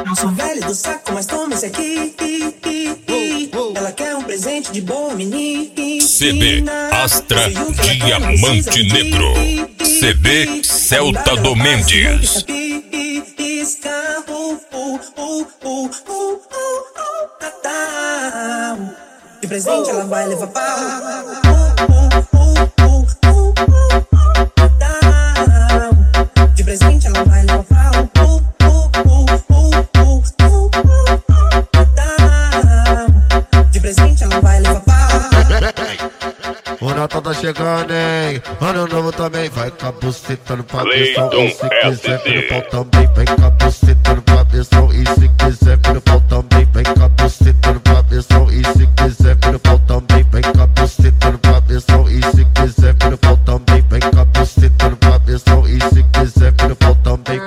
Não sou velho do saco, mas toma esse aqui. Ela quer um presente de boa menina. CB Astra Diamante Negro. CB Celta do Mendes. De presente ela vai levar pau. De presente ela vai levar pau. De presente ela vai levar pau. O Natal tá chegando, hein? Ano novo também. Vai cabucetando pra pessoal. E se quiser vir no pau também. Vai cabucetando pra pessoal. E se quiser vir no pau também. Vai cabucetando pra pessoal. E se quiser vir no pau também. Vai cabucetando pra pessoal. E se quiser vir no pau também. Vai cabucetando pra pessoal. E se quiser vir no pau também.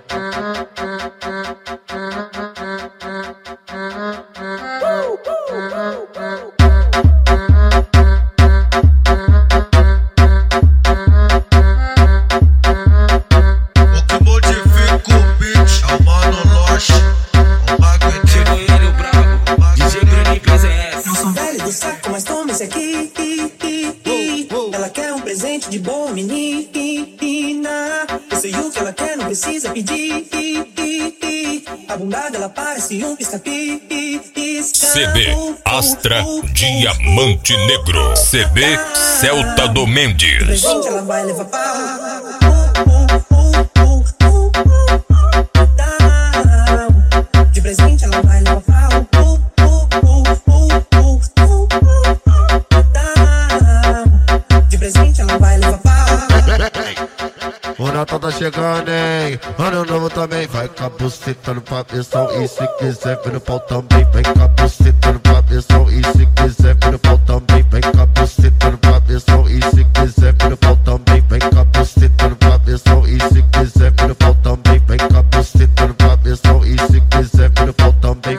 Mas toma esse aqui. Ela quer um presente de boa menina. Eu sei o que ela quer, não precisa pedir. A bunda dela parece um pisca-pisca. CB Astra Diamante Negro. CB Celta do Mendes. De presente ela vai levar pau. De presente ela vai levar pau. O Natal tá chegando, hein? Ano novo também. Vai cabucetando pra pessoal. E se quiser vir no pau também. Vai cabucetando pra pessoal. E se quiser vir no pau também. Vai cabucetando pra pessoal. E se quiser vir no pau também. Vai cabucetando pra pessoal. E se quiser vir no pau também. Vai cabucetando pra pessoal. E se quiser vir no pau também.